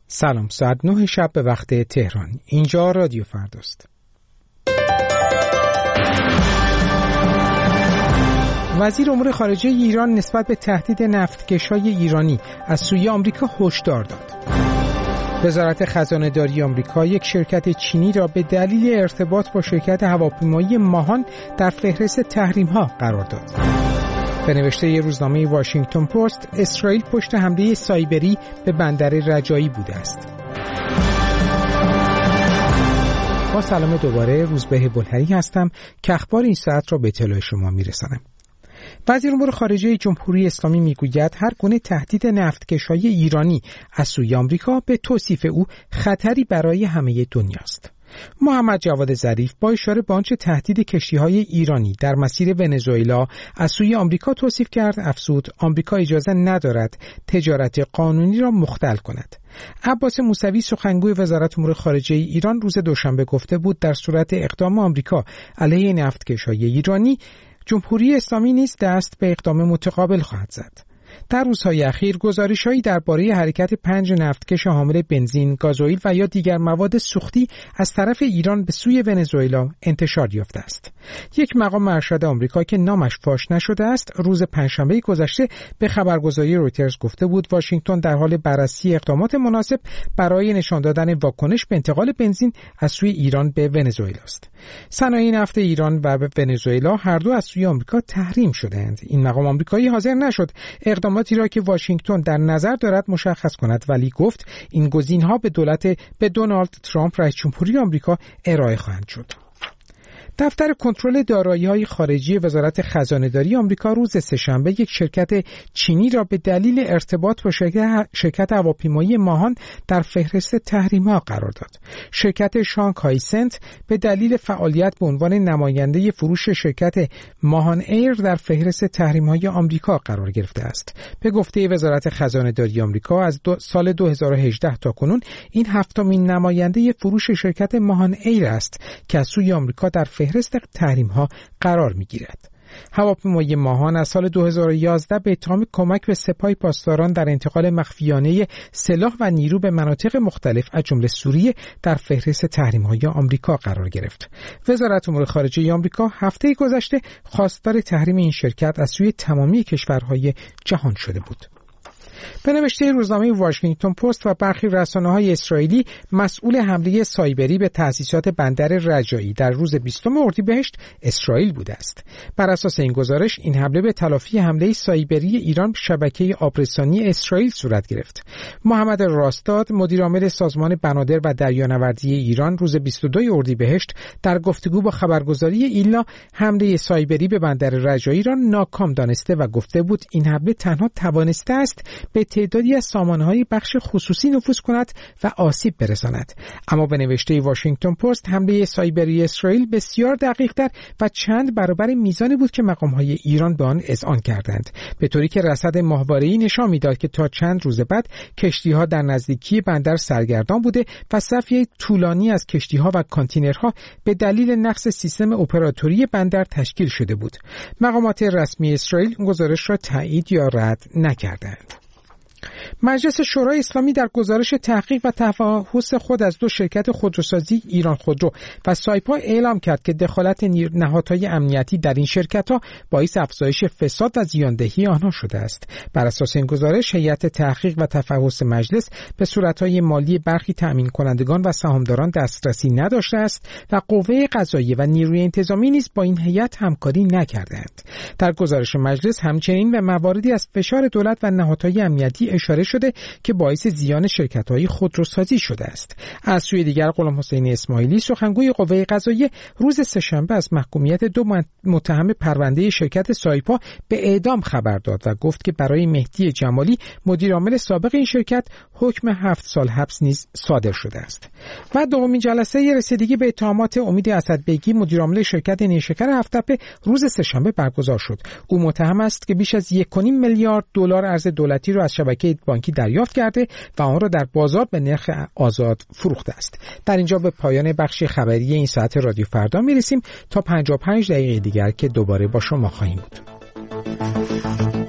سلام، ساعت 9 شب به وقت تهران. اینجا رادیو فرداست. وزیر امور خارجه ایران نسبت به تهدید نفتکش‌های ایرانی از سوی آمریکا هشدار داد. وزارت خزانه‌داری آمریکا یک شرکت چینی را به دلیل ارتباط با شرکت هواپیمایی ماهان در فهرست تحریم‌ها قرار داد. به نوشته روزنامه واشنگتن پست، اسرائیل پشت حمله سایبری به بندر رجایی بوده است. با سلام دوباره، روزبه بلهری هستم که اخبار این ساعت را به اطلاع شما میرسانم. وزیر امور خارجه جمهوری اسلامی میگوید هر گونه تهدید نفتکش‌های ایرانی از سوی آمریکا به توصیف او خطری برای همه دنیاست. محمد جواد ظریف با اشاره به آنچه تهدید کشتی‌های ایرانی در مسیر ونزوئلا از سوی آمریکا توصیف کرد، افزود آمریکا اجازه ندارد تجارت قانونی را مختل کند. عباس موسوی سخنگوی وزارت امور خارجه ایران روز دوشنبه گفته بود در صورت اقدام آمریکا علیه نفتکش‌های ایرانی، جمهوری اسلامی نیز دست به اقدام متقابل خواهد زد. در روزهای اخیر گزارش‌هایی درباره حرکت 5 نفتکش حامل بنزین، گازوئیل و یا دیگر مواد سوختی از طرف ایران به سوی ونزوئلا انتشار یافته است. یک مقام ارشد آمریکا که نامش فاش نشده است، روز پنجشنبه گذشته به خبرگزاری رویترز گفته بود واشنگتن در حال بررسی اقدامات مناسب برای نشان دادن واکنش به انتقال بنزین از سوی ایران به ونزوئلا است. صنایع نفت ایران و ونزوئلا هر دو از سوی آمریکا تحریم شدند. این مقام آمریکایی حاضر نشد اقداماتی را که واشنگتن در نظر دارد مشخص کند، ولی گفت این گزینه‌ها به دونالد ترامپ رئیس جمهوری آمریکا ارائه خواهند شد. دفتر کنترل دارایی‌های خارجی وزارت خزانه‌داری آمریکا روز سه‌شنبه یک شرکت چینی را به دلیل ارتباط با شرکت هواپیمایی ماهان در فهرست تحریم‌ها قرار داد. شرکت شانگهای سنت به دلیل فعالیت به عنوان نماینده فروش شرکت ماهان ایر در فهرست تحریم‌های آمریکا قرار گرفته است. به گفته وزارت خزانه‌داری آمریکا از سال 2018 تا کنون این هفتمین نماینده فروش شرکت ماهان ایر است که از سوی آمریکا در فهرست تحریم‌ها قرار می‌گیرد. هواپیمای ماهان از سال 2011 به اتهام کمک به سپاه پاسداران در انتقال مخفیانه سلاح و نیرو به مناطق مختلف از جمله سوریه در فهرست تحریم‌های آمریکا قرار گرفت. وزارت امور خارجه آمریکا هفته گذشته خواستار تحریم این شرکت از سوی تمامی کشورهای جهان شده بود. به نوشته روزنامه واشنگتن پست و برخی رسانه‌های اسرائیلی، مسئول حمله سایبری به تأسیسات بندر رجایی در روز 20 اردیبهشت اسرائیل بوده است. بر اساس این گزارش، این حمله به تلافی حمله سایبری ایران به شبکه آبرسانی اسرائیل صورت گرفت. محمد راستاد، مدیرعامل سازمان بنادر و دریانوردی ایران، روز 22 اردیبهشت در گفتگو با خبرگزاری ایلنا حمله سایبری به بندر رجایی را ناکام دانسته و گفته بود این حمله تنها توانسته است به تعدادی از سامانه‌های بخش خصوصی نفوذ کند و آسیب برساند. اما به نوشته واشنگتن پست، حمله سایبری اسرائیل بسیار دقیق‌تر و چند برابر میزانی بود که مقام‌های ایران به آن اذعان کردند، به طوری که رصد ماهواره‌ای نشان می‌داد که تا چند روز بعد کشتی‌ها در نزدیکی بندر سرگردان بوده و صفی طولانی از کشتی‌ها و کانتینرها به دلیل نقص سیستم اپراتوری بندر تشکیل شده بود. مقامات رسمی اسرائیل گزارش را تایید یا رد نکردند. مجلس شورای اسلامی در گزارش تحقیق و تفحص خود از 2 شرکت خودروسازی ایران خودرو و سایپا اعلام کرد که دخالت نهادهای امنیتی در این شرکت‌ها باعث افزایش فساد و زیاندهی آنها شده است. بر اساس این گزارش، هیئت تحقیق و تفحص مجلس به صورت‌های مالی برخی تأمین کنندگان و سهامداران دسترسی نداشته است و قوه قضاییه و نیروی انتظامی نیز با این هیئت همکاری نکردند. در گزارش مجلس همچنین به مواردی از فشار دولت و نهادهای امنیتی اشاره شده که باعث زیان شرکت‌های خودروسازی شده است. از سوی دیگر، غلامحسین اسماعیلی، سخنگوی قوه قضاییه، روز سه‌شنبه از محکومیت 2 متهم پرونده شرکت سایپا به اعدام خبر داد و گفت که برای مهدی جمالی، مدیرعامل سابق این شرکت، حکم 7 سال حبس نیز صادر شده است. و دومین جلسه رسیدگی به اتهامات امید اسدبیگی، مدیرعامل شرکت نیشکر هفت‌تپه، روز سه‌شنبه برگزار شد. او متهم است که بیش از 1.5 میلیارد دلار ارز دولتی را از شبکه بانکی دریافت کرده و آن را در بازار به نرخ آزاد فروخته است. در اینجا به پایان بخش خبری این ساعت رادیو فردا میرسیم تا 55 دقیقه دیگر که دوباره با شما خواهیم بود.